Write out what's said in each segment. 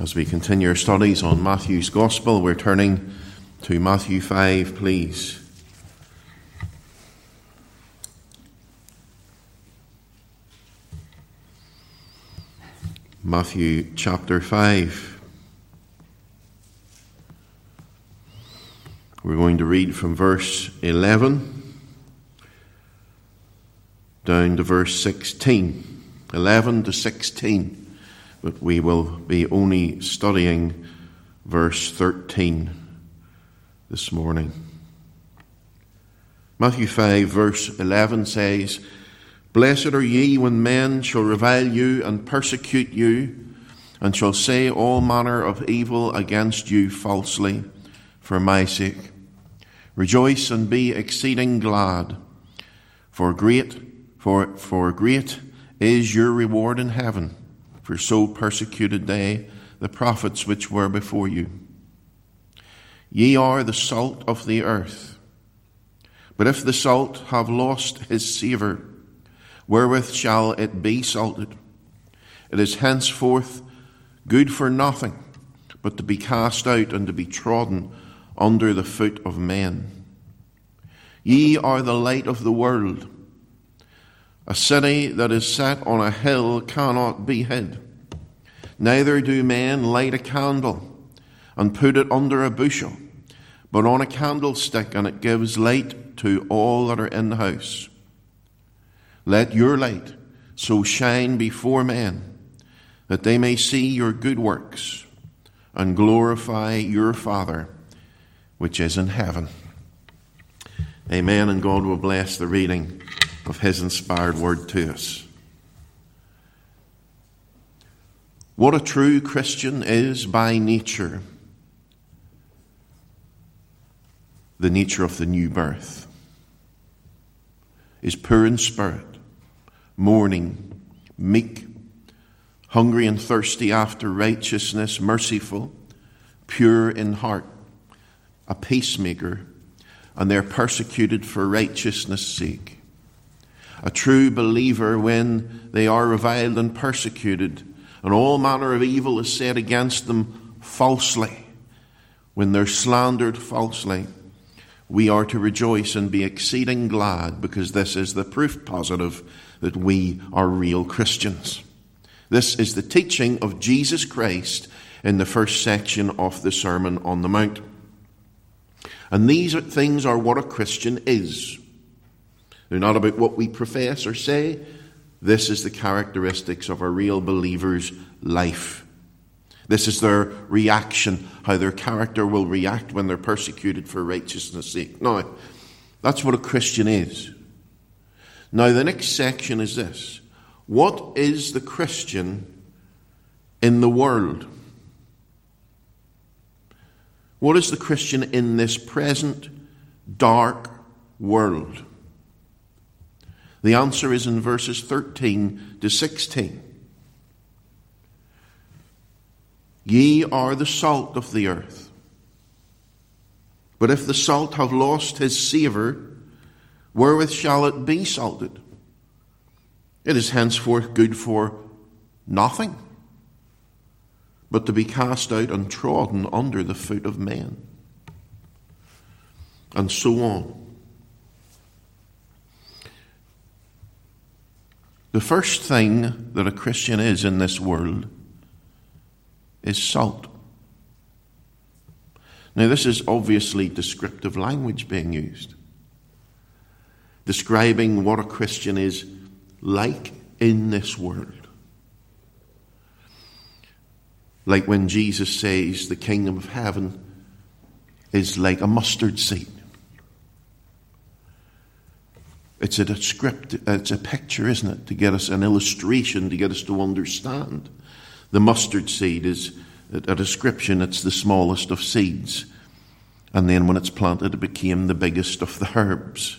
As we continue our studies on Matthew's Gospel, we're turning to Matthew 5, please. Matthew chapter 5. We're going to read from verse 11 down to verse 16. 11 to 16. But we will be only studying verse 13 this morning. Matthew 5 verse 11 says, "Blessed are ye when men shall revile you and persecute you, and shall say all manner of evil against you falsely for my sake. Rejoice and be exceeding glad, for great is your reward in heaven. For so persecuted they the prophets which were before you. Ye are the salt of the earth. But if the salt have lost his savour, wherewith shall it be salted? It is henceforth good for nothing, but to be cast out and to be trodden under the foot of men. Ye are the light of the world. A city that is set on a hill cannot be hid. Neither do men light a candle and put it under a bushel, but on a candlestick, and it gives light to all that are in the house. Let your light so shine before men, that they may see your good works and glorify your Father which is in heaven." Amen, and God will bless the reading of his inspired word to us. What a true Christian is by nature, the nature of the new birth, is poor in spirit, mourning, meek, hungry and thirsty after righteousness, merciful, pure in heart, a peacemaker, and they're persecuted for righteousness' sake. A true believer, when they are reviled and persecuted, and all manner of evil is said against them falsely, when they're slandered falsely, we are to rejoice and be exceeding glad, because this is the proof positive that we are real Christians. This is the teaching of Jesus Christ in the first section of the Sermon on the Mount. And these things are what a Christian is. They're not about what we profess or say. This is the characteristics of a real believer's life. This is their reaction, how their character will react when they're persecuted for righteousness' sake. Now, that's what a Christian is. Now, the next section is this. What is the Christian in the world? What is the Christian in this present dark world? The answer is in verses 13 to 16. Ye are the salt of the earth. But if the salt have lost his savour, wherewith shall it be salted? It is henceforth good for nothing, but to be cast out and trodden under the foot of men. And so on. The first thing that a Christian is in this world is salt. Now, this is obviously descriptive language being used, describing what a Christian is like in this world. Like when Jesus says the kingdom of heaven is like a mustard seed. It's a picture, isn't it, to get us an illustration, to get us to understand. The mustard seed is a description. It's the smallest of seeds. And then when it's planted, it became the biggest of the herbs.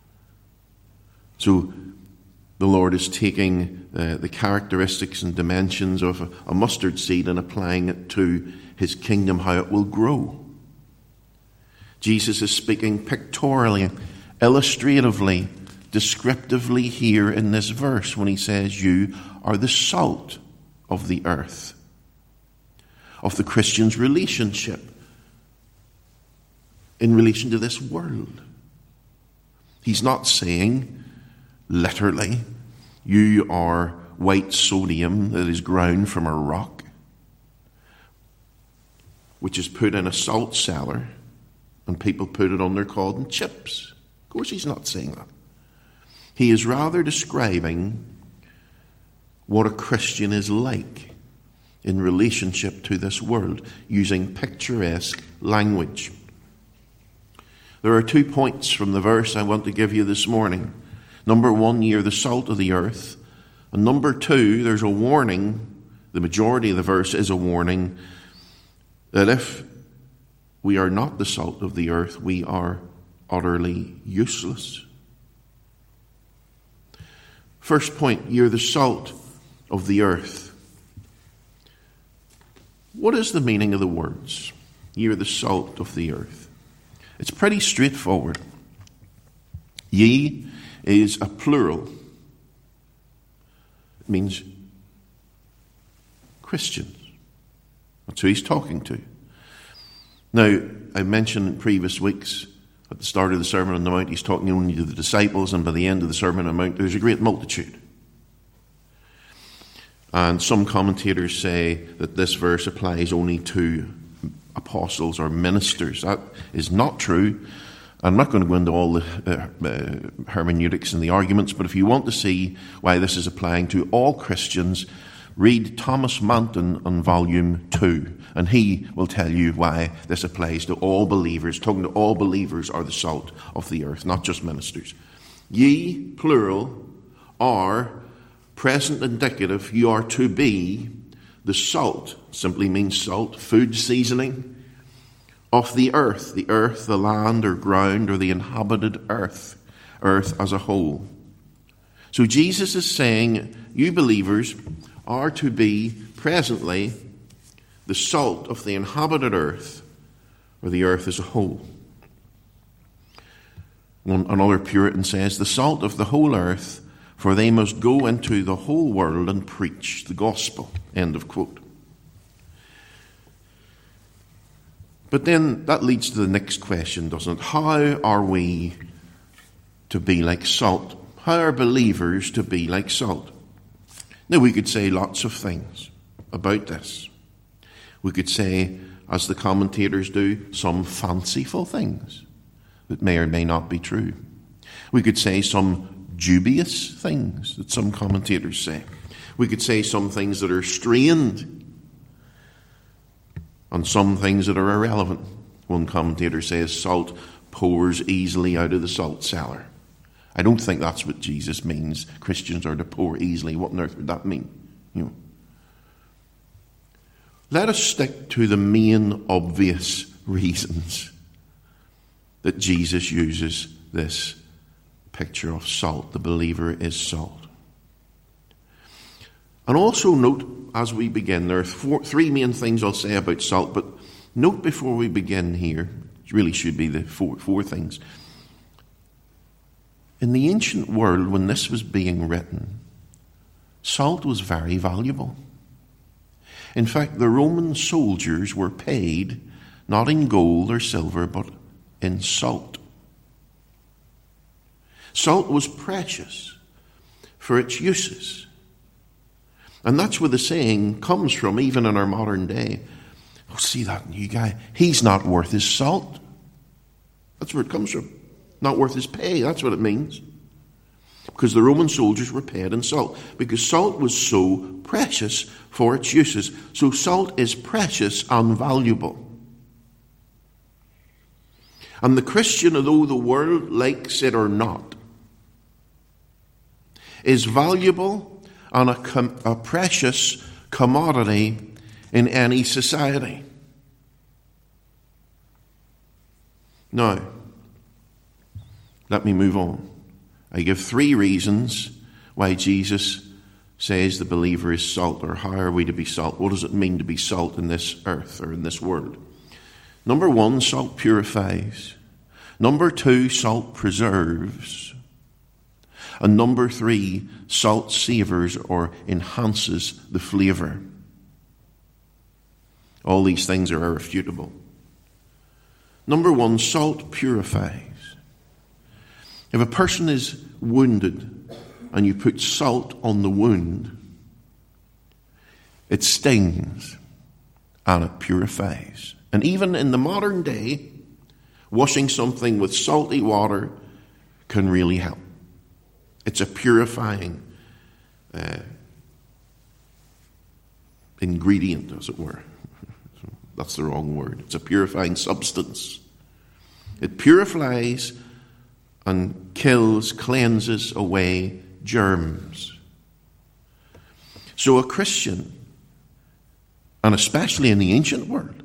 So the Lord is taking the characteristics and dimensions of a mustard seed and applying it to his kingdom, how it will grow. Jesus is speaking pictorially, illustratively, descriptively here in this verse when he says, you are the salt of the earth. of the Christian's relationship in relation to this world. He's not saying, literally, you are white sodium that is ground from a rock, which is put in a salt cellar, and people put it on their cod and chips. Of course he's not saying that. He is rather describing what a Christian is like in relationship to this world, using picturesque language. There are 2 points from the verse I want to give you this morning. Number 1, ye are the salt of the earth. And number 2, there's a warning. The majority of the verse is a warning that if we are not the salt of the earth, we are utterly useless. First point, you're the salt of the earth. What is the meaning of the words? You're the salt of the earth. It's pretty straightforward. Ye is a plural. It means Christians. That's who he's talking to. Now, I mentioned in previous weeks, at the start of the Sermon on the Mount, he's talking only to the disciples, and by the end of the Sermon on the Mount, there's a great multitude. And some commentators say that this verse applies only to apostles or ministers. That is not true. I'm not going to go into all the hermeneutics and the arguments, but if you want to see why this is applying to all Christians, read Thomas Manton on volume 2, and he will tell you why this applies to all believers. Talking to all believers are the salt of the earth, not just ministers. Ye, plural, are present indicative. You are to be the salt, simply means salt, food seasoning, of the earth, the land or ground or the inhabited earth as a whole. So Jesus is saying, you believers are to be presently the salt of the inhabited earth, or the earth as a whole. Another Puritan says, the salt of the whole earth, for they must go into the whole world and preach the gospel. End of quote. But then that leads to the next question, doesn't it? How are we to be like salt? How are believers to be like salt? Now, we could say lots of things about this. We could say, as the commentators do, some fanciful things that may or may not be true. We could say some dubious things that some commentators say. We could say some things that are strained and some things that are irrelevant. One commentator says salt pours easily out of the salt cellar. I don't think that's what Jesus means. Christians are to pour easily. What on earth would that mean? Let us stick to the main obvious reasons that Jesus uses this picture of salt. The believer is salt. And also note, as we begin, there are three main things I'll say about salt, but note before we begin here, it really should be the four things. In the ancient world, when this was being written, salt was very valuable. In fact, the Roman soldiers were paid not in gold or silver, but in salt. Salt was precious for its uses. And that's where the saying comes from, even in our modern day. Oh, see that new guy? He's not worth his salt. That's where it comes from. Not worth his pay. That's what it means. Because the Roman soldiers were paid in salt. Because salt was so precious for its uses. So salt is precious and valuable. And the Christian, although the world likes it or not, is valuable and a precious commodity in any society. Now, let me move on. I give 3 reasons why Jesus says the believer is salt, or how are we to be salt? What does it mean to be salt in this earth or in this world? Number 1, salt purifies. Number 2, salt preserves. And number 3, salt savors or enhances the flavour. All these things are irrefutable. Number one, salt purifies. If a person is wounded and you put salt on the wound, it stings and it purifies. And even in the modern day, washing something with salty water can really help. It's a purifying ingredient, as it were. That's the wrong word. It's a purifying substance. It purifies and kills, cleanses away germs. So a Christian, and especially in the ancient world,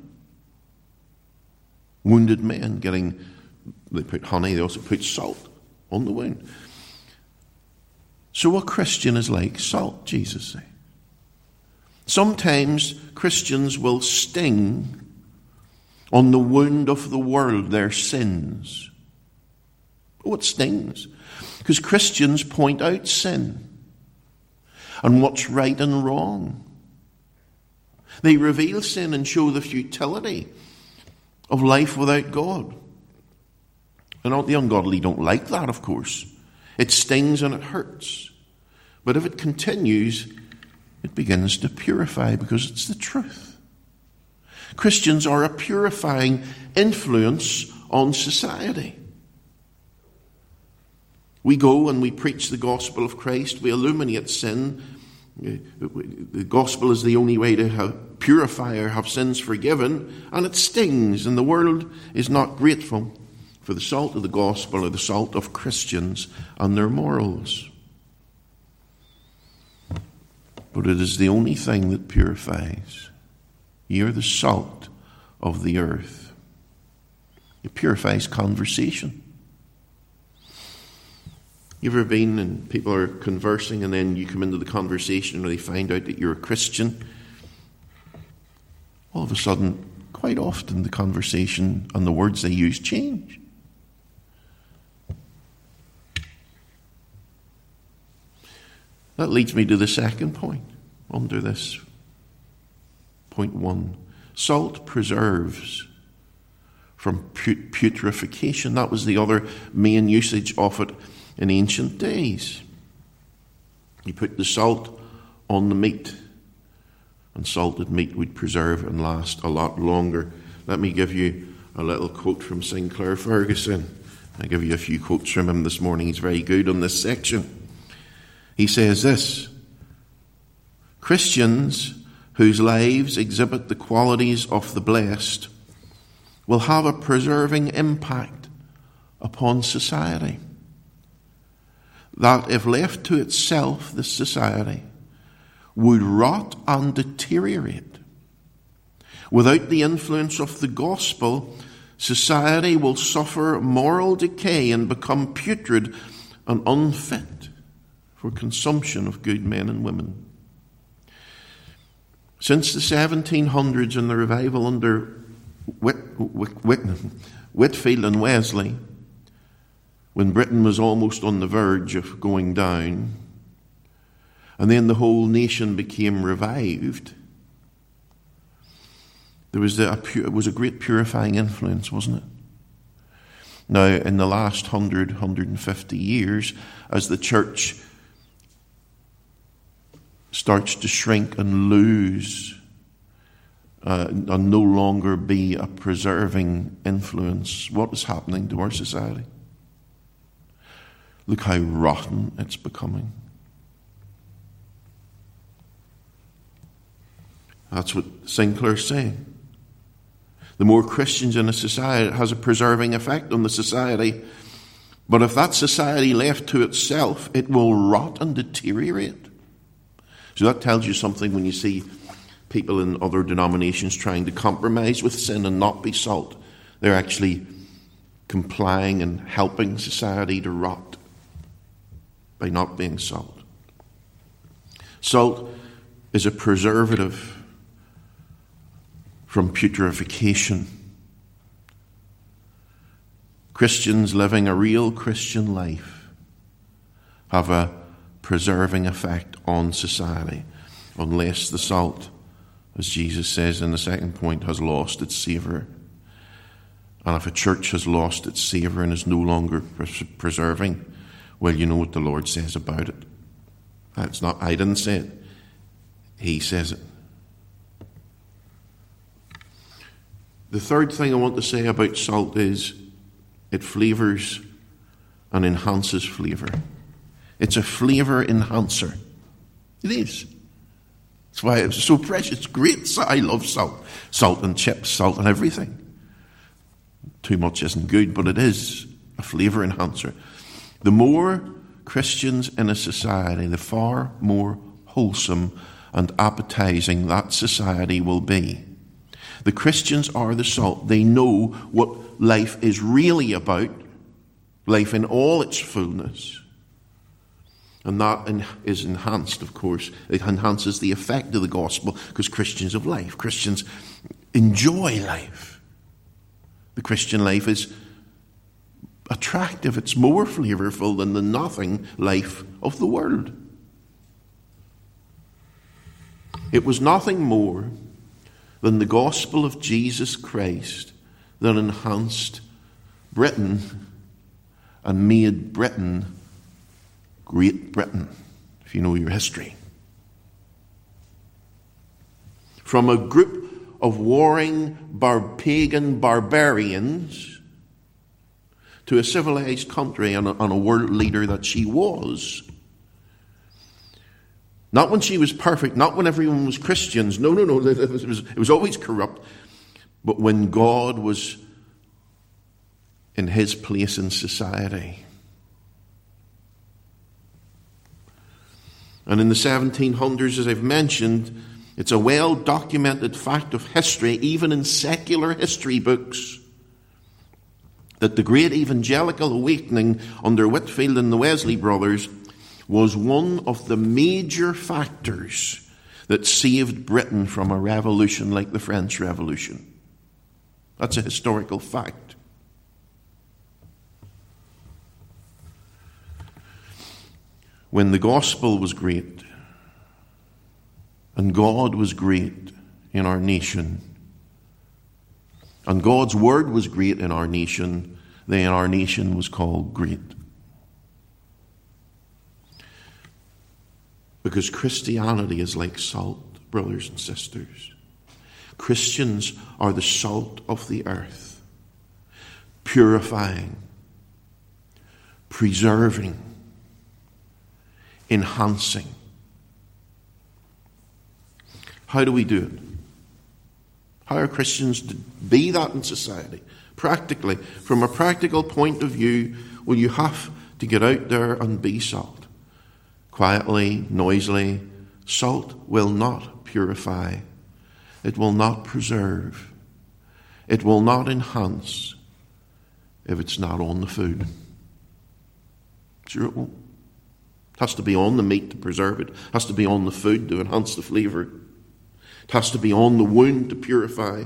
wounded men they put honey, they also put salt on the wound. So a Christian is like salt, Jesus said. Sometimes Christians will sting on the wound of the world, their sins. Oh, it stings. Because Christians point out sin and what's right and wrong. They reveal sin and show the futility of life without God. And the ungodly don't like that, of course. It stings and it hurts. But if it continues, it begins to purify because it's the truth. Christians are a purifying influence on society. We go and we preach the gospel of Christ. We illuminate sin. The gospel is the only way to purify or have sins forgiven. And it stings, and the world is not grateful for the salt of the gospel or the salt of Christians and their morals. But it is the only thing that purifies. You're the salt of the earth. It purifies conversation. You ever been and people are conversing and then you come into the conversation and they find out that you're a Christian? All of a sudden, quite often the conversation and the words they use change. That leads me to the second point under this. Point 1. Salt preserves from putrefaction. That was the other main usage of it in ancient days. You put the salt on the meat, and salted meat would preserve and last a lot longer. Let me give you a little quote from Sinclair Ferguson. I'll give you a few quotes from him this morning. He's very good on this section. He says this: Christians whose lives exhibit the qualities of the blessed will have a preserving impact upon society. That if left to itself, this society would rot and deteriorate. Without the influence of the gospel, society will suffer moral decay and become putrid and unfit for consumption of good men and women. Since the 1700s and the revival under Whitefield and Wesley, when Britain was almost on the verge of going down, and then the whole nation became revived, it was a great purifying influence, wasn't it? Now, in the last 150 years, as the church starts to shrink and lose and no longer be a preserving influence, what is happening to our society? Look how rotten it's becoming. That's what Sinclair's saying. The more Christians in a society, it has a preserving effect on the society. But if that society left to itself, it will rot and deteriorate. So that tells you something when you see people in other denominations trying to compromise with sin and not be salt. They're actually complying and helping society to rot by not being salt. Salt is a preservative from putrefaction. Christians living a real Christian life have a preserving effect on society, unless the salt as Jesus says in the second point, has lost its savour. And if a church has lost its savour and is no longer preserving, well, you know what the Lord says about it. It's not, I didn't say it. He says it. The third thing I want to say about salt is it flavours and enhances flavour. It's a flavour enhancer. It is. That's why it's so precious. It's great. I love salt. Salt and chips, salt and everything. Too much isn't good, but it is a flavour enhancer. The more Christians in a society, the far more wholesome and appetizing that society will be. The Christians are the salt. They know what life is really about, life in all its fullness. And that is enhanced, of course. It enhances the effect of the gospel because Christians have life. Christians enjoy life. The Christian life is attractive. It's more flavourful than the nothing life of the world. It was nothing more than the gospel of Jesus Christ that enhanced Britain and made Britain Great Britain, if you know your history. From a group of warring pagan barbarians to a civilized country and a world leader that she was. Not when she was perfect, not when everyone was Christians. No. It was always corrupt. But when God was in his place in society. And in the 1700s, as I've mentioned, it's a well-documented fact of history, even in secular history books, that the great evangelical awakening under Whitefield and the Wesley brothers was one of the major factors that saved Britain from a revolution like the French Revolution. That's a historical fact. When the gospel was great and God was great in our nation and God's word was great in our nation, then our nation was called great. Because Christianity is like salt, brothers and sisters. Christians are the salt of the earth, purifying, preserving, enhancing. How do we do it? How are Christians to be that in society? Practically, from a practical point of view, well, you have to get out there and be salt. Quietly, noisily. Salt will not purify. It will not preserve. It will not enhance if it's not on the food. Sure it won't. It has to be on the meat to preserve it. It has to be on the food to enhance the flavour. It has to be on the wound to purify.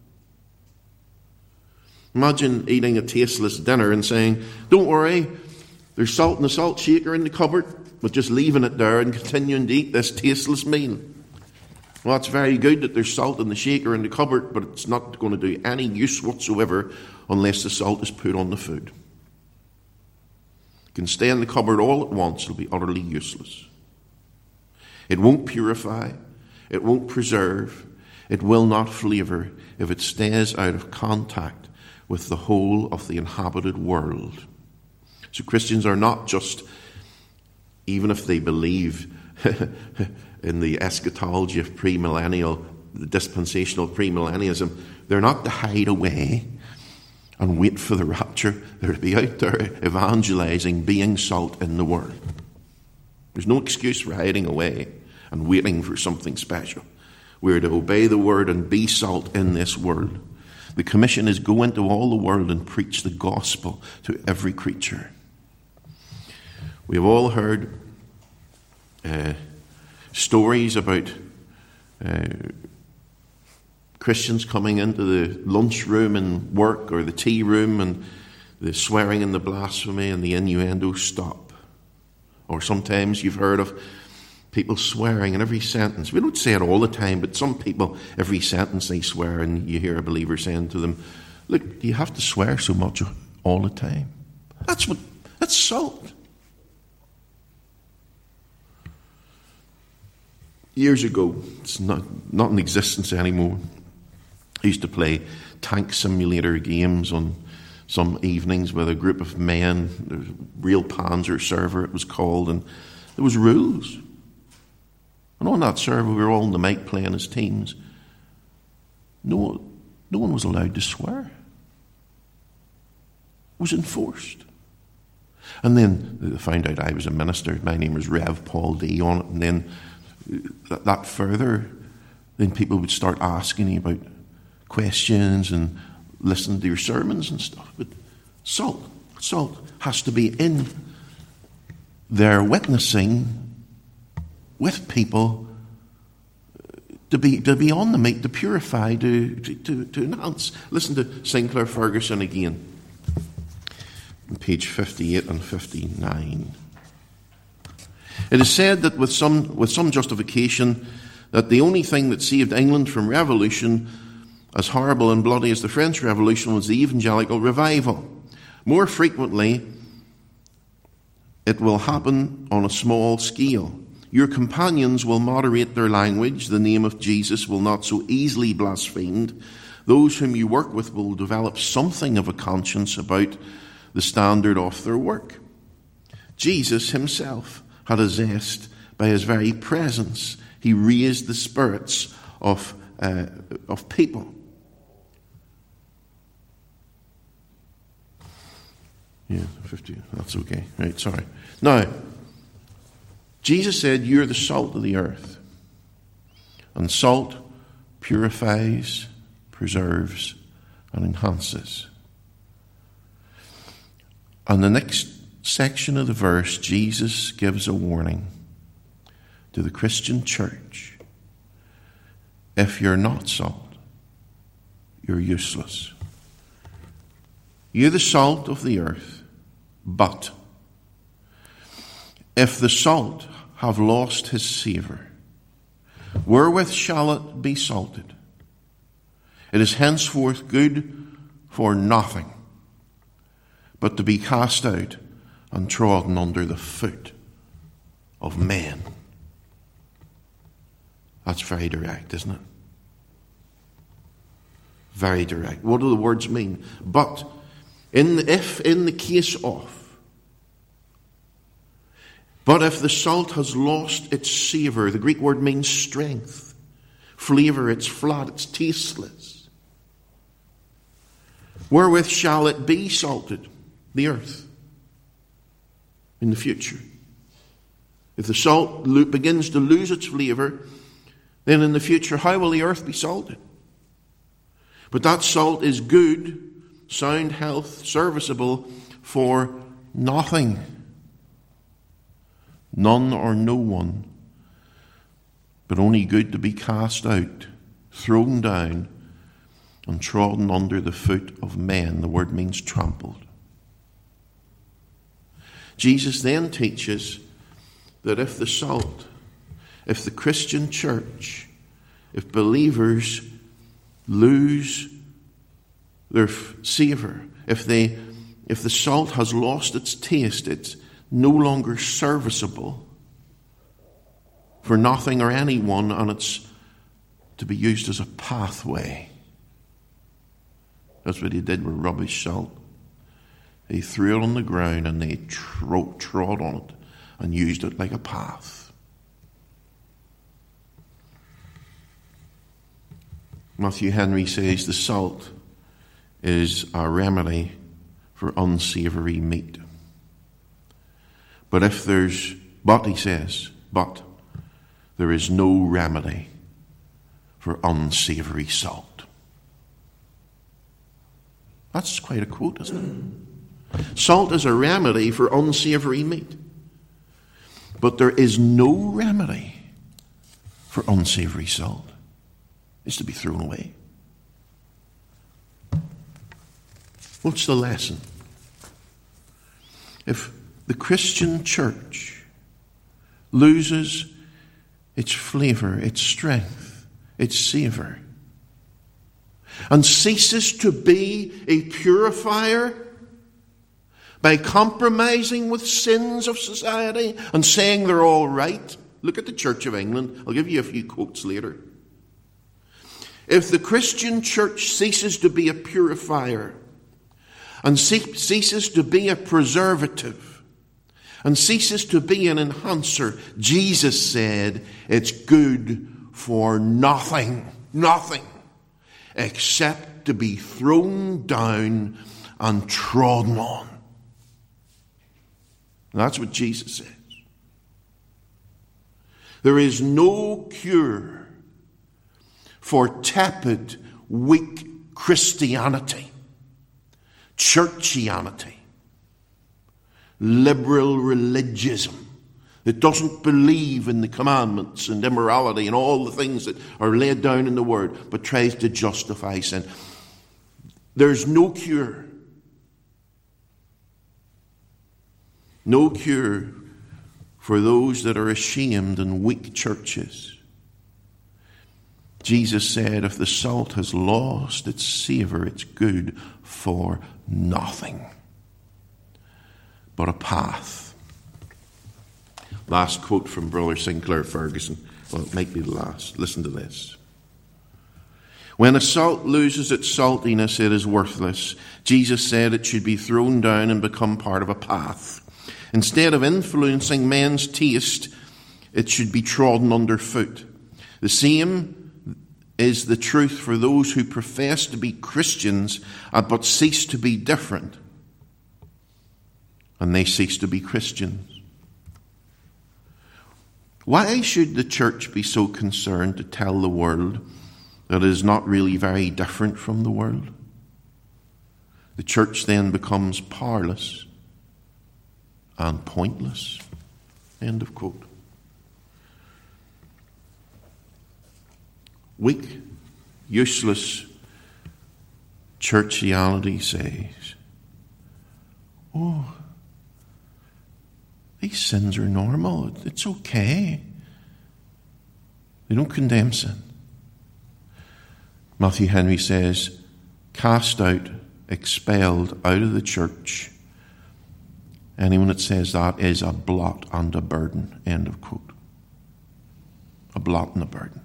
Imagine eating a tasteless dinner and saying, don't worry, there's salt in the salt shaker in the cupboard, but just leaving it there and continuing to eat this tasteless meal. Well, it's very good that there's salt in the shaker in the cupboard, but it's not going to do any use whatsoever unless the salt is put on the food. It can stay in the cupboard all at once. It'll be utterly useless. It won't purify. It won't preserve. It will not flavour if it stays out of contact with the whole of the inhabited world. So Christians are not just, even if they believe in the eschatology of premillennial, the dispensational premillennialism, they're not to hide away and wait for the rapture. They're to be out there evangelizing, being salt in the world. There's no excuse for hiding away and waiting for something special. We're to obey the word and be salt in this world. The commission is go into all the world and preach the gospel to every creature. We have all heard stories about Christians coming into the lunchroom and work or the tea room and the swearing and the blasphemy and the innuendo stop. Or sometimes you've heard of People swearing in every sentence. We don't say it all the time, but some people, every sentence they swear, and you hear a believer saying to them, look, do you have to swear so much all the time? That's salt. Years ago, it's not in existence anymore, I used to play tank simulator games on some evenings with a group of men, real Panzer server it was called, and there was rules. And on that server we were all in the mic playing as teams. No one was allowed to swear. It was enforced. And then they found out I was a minister. My name was Rev Paul D on it. And then that further, then people would start asking you about questions and listening to your sermons and stuff. But salt has to be in there witnessing with people, to be on the meat, to purify, to enhance. Listen to Sinclair Ferguson again, page 58 and 59. It is said that with some justification that the only thing that saved England from revolution, as horrible and bloody as the French Revolution, was the evangelical revival. More frequently, it will happen on a small scale. Your companions will moderate their language. The name of Jesus will not so easily blasphemed. Those whom you work with will develop something of a conscience about the standard of their work. Jesus himself had a zest by his very presence. He raised the spirits of people. Yeah, 50. That's okay. Right, sorry. Now, Jesus said, you're the salt of the earth. And salt purifies, preserves, and enhances. And the next section of the verse, Jesus gives a warning to the Christian church. If you're not salt, you're useless. You're the salt of the earth, but if the salt have lost his savour, wherewith shall it be salted? It is henceforth good for nothing, but to be cast out and trodden under the foot of men. That's very direct, isn't it? Very direct. What do the words mean? But in the case of, but if the salt has lost its savour, the Greek word means strength, flavour, it's flat, it's tasteless. Wherewith shall it be salted? The earth. In the future. If the salt begins to lose its flavour, then in the future, how will the earth be salted? But that salt is good, sound health, serviceable for nothing. None or no one, but only good to be cast out, thrown down, and trodden under the foot of men. The word means trampled. Jesus then teaches that if the salt, if the Christian church, if believers lose their savour, if the salt has lost its taste, it's no longer serviceable for nothing or anyone, and it's to be used as a pathway. That's what he did with rubbish salt. They threw it on the ground and they trod on it and used it like a path. Matthew Henry says the salt is a remedy for unsavoury meat. But he says, there is no remedy for unsavoury salt. That's quite a quote, isn't it? Salt is a remedy for unsavoury meat. But there is no remedy for unsavoury salt. It's to be thrown away. What's the lesson? If the Christian church loses its flavour, its strength, its savour, and ceases to be a purifier by compromising with sins of society and saying they're all right. Look at the Church of England. I'll give you a few quotes later. If the Christian church ceases to be a purifier and ceases to be a preservative and ceases to be an enhancer, Jesus said it's good for nothing, except to be thrown down and trodden on. That's what Jesus says. There is no cure for tepid, weak Christianity, churchianity, liberal religion that doesn't believe in the commandments and immorality and all the things that are laid down in the Word, but tries to justify sin. There's no cure. No cure for those that are ashamed and weak churches. Jesus said, if the salt has lost its savour, it's good for nothing but a path. Last quote from Brother Sinclair Ferguson. Well, it might be the last. Listen to this. When a salt loses its saltiness, it is worthless. Jesus said it should be thrown down and become part of a path. Instead of influencing men's taste, it should be trodden underfoot. The same is the truth for those who profess to be Christians but cease to be different. And they cease to be Christians. Why should the church be so concerned to tell the world that it is not really very different from the world? The church then becomes powerless and pointless. End of quote. Weak, useless churchianity says, oh, these sins are normal. It's okay. They don't condemn sin. Matthew Henry says, cast out, expelled out of the church. Anyone that says that is a blot and a burden. End of quote. A blot and a burden.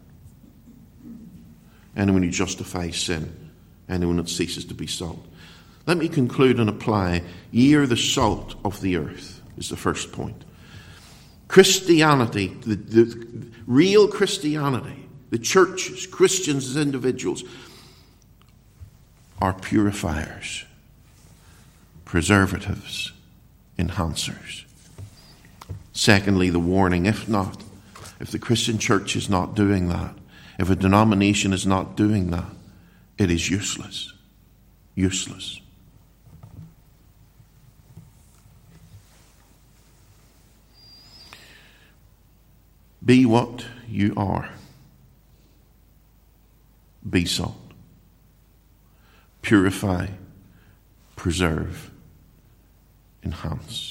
Anyone who justifies sin. Anyone that ceases to be salt. Let me conclude and apply. Ye are the salt of the earth, is the first point. Christianity, the real Christianity, the churches, Christians as individuals, are purifiers, preservatives, enhancers. Secondly, the warning, if the Christian church is not doing that, if a denomination is not doing that, it is useless. Useless. Be what you are. Be salt. Purify, preserve, enhance.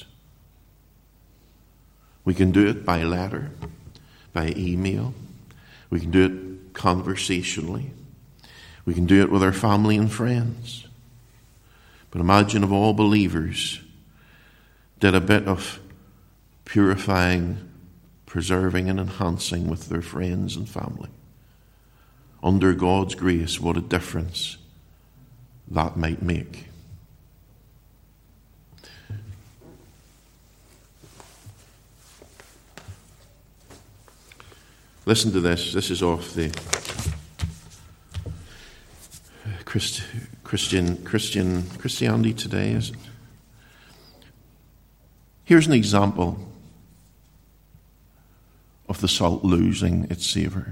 We can do it by letter, by email. We can do it conversationally. We can do it with our family and friends. But imagine if all believers did a bit of purifying, preserving and enhancing with their friends and family. Under God's grace, what a difference that might make. Listen to this. This is off the Christianity Today, is it? Here's an example of the salt losing its savour.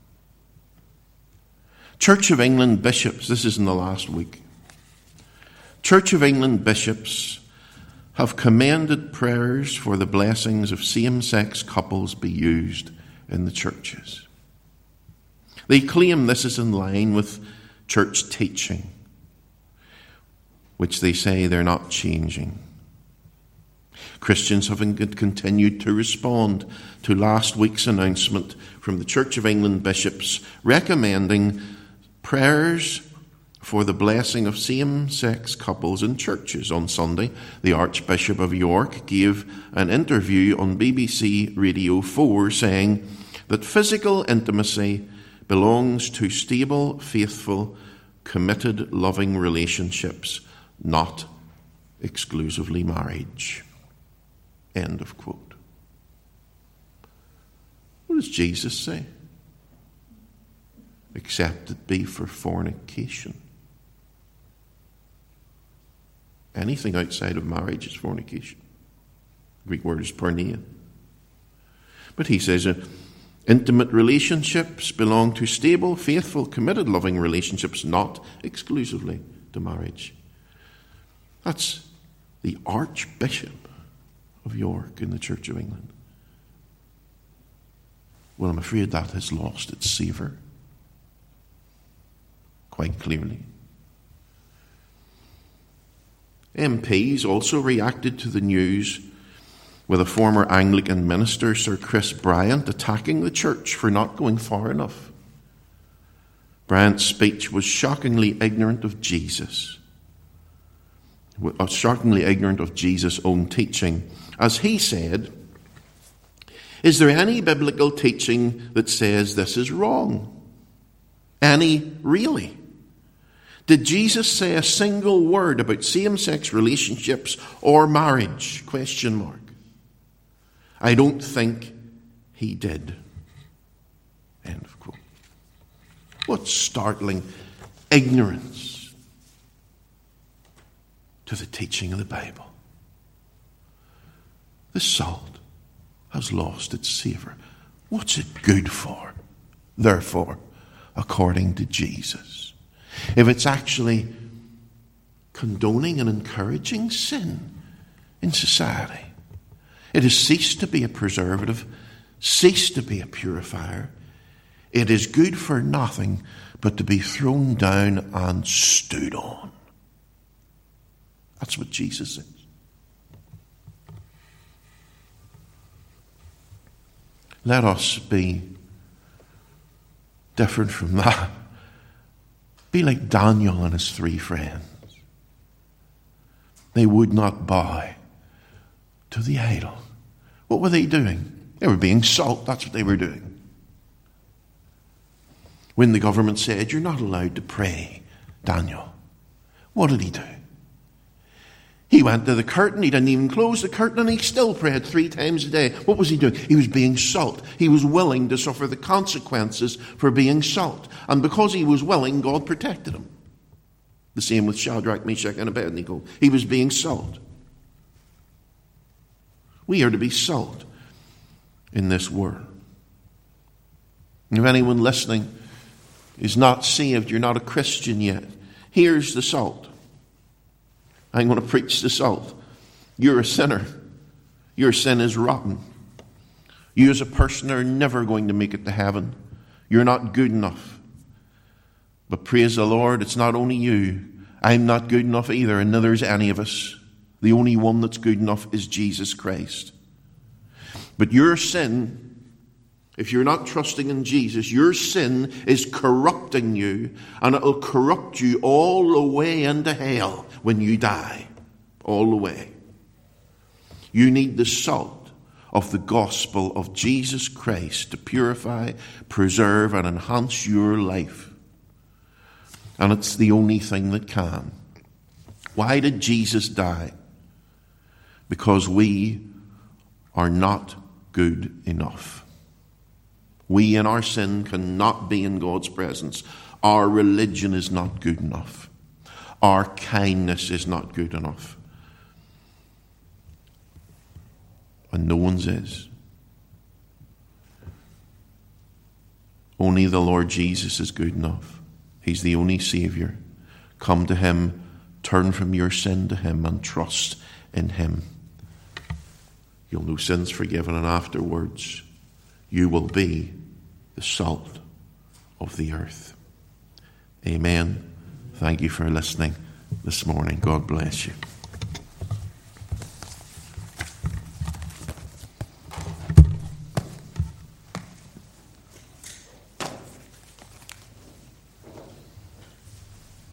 Church of England bishops, this is in the last week. Church of England bishops have commended prayers for the blessings of same-sex couples be used in the churches. They claim this is in line with church teaching, which they say they're not changing. Christians have continued to respond to last week's announcement from the Church of England bishops recommending prayers for the blessing of same-sex couples in churches. On Sunday, the Archbishop of York gave an interview on BBC Radio 4 saying that physical intimacy belongs to stable, faithful, committed, loving relationships, not exclusively marriage. End of quote. What does Jesus say? Except it be for fornication. Anything outside of marriage is fornication. The Greek word is porneia. But he says intimate relationships belong to stable, faithful, committed, loving relationships, not exclusively to marriage. That's the Archbishop of York in the Church of England. Well, I'm afraid that has lost its savour quite clearly. MPs also reacted to the news with a former Anglican minister, Sir Chris Bryant, attacking the church for not going far enough. Bryant's speech was shockingly ignorant of Jesus. Shockingly ignorant of Jesus' own teaching. As he said, is there any biblical teaching that says this is wrong? Any really? Did Jesus say a single word about same-sex relationships or marriage? ? I don't think he did. End of quote. What startling ignorance to the teaching of the Bible. The salt has lost its savour. What's it good for, therefore, according to Jesus? If it's actually condoning and encouraging sin in society, it has ceased to be a preservative, ceased to be a purifier. It is good for nothing but to be thrown down and stood on. That's what Jesus says. Let us be different from that. Be like Daniel and his 3 friends. They would not bow to the idol. What were they doing? They were being salt. That's what they were doing. When the government said, you're not allowed to pray, Daniel, what did he do? He went to the curtain. He didn't even close the curtain, and he still prayed 3 times a day. What was he doing? He was being salt. He was willing to suffer the consequences for being salt. And because he was willing, God protected him. The same with Shadrach, Meshach, and Abednego. He was being salt. We are to be salt in this world. If anyone listening is not saved, you're not a Christian yet, here's the salt. I'm going to preach the salt. You're a sinner. Your sin is rotten. You as a person are never going to make it to heaven. You're not good enough. But praise the Lord, it's not only you. I'm not good enough either, and neither is any of us. The only one that's good enough is Jesus Christ. But your sin, if you're not trusting in Jesus, your sin is corrupting you, and it will corrupt you all the way into hell when you die. All the way. You need the salt of the gospel of Jesus Christ to purify, preserve, and enhance your life. And it's the only thing that can. Why did Jesus die? Because we are not good enough. We in our sin cannot be in God's presence. Our religion is not good enough. Our kindness is not good enough. And no one's is. Only the Lord Jesus is good enough. He's the only Saviour. Come to Him, turn from your sin to Him, and trust in Him. You'll know sins forgiven, and afterwards you will be the salt of the earth. Amen. Thank you for listening this morning. God bless you.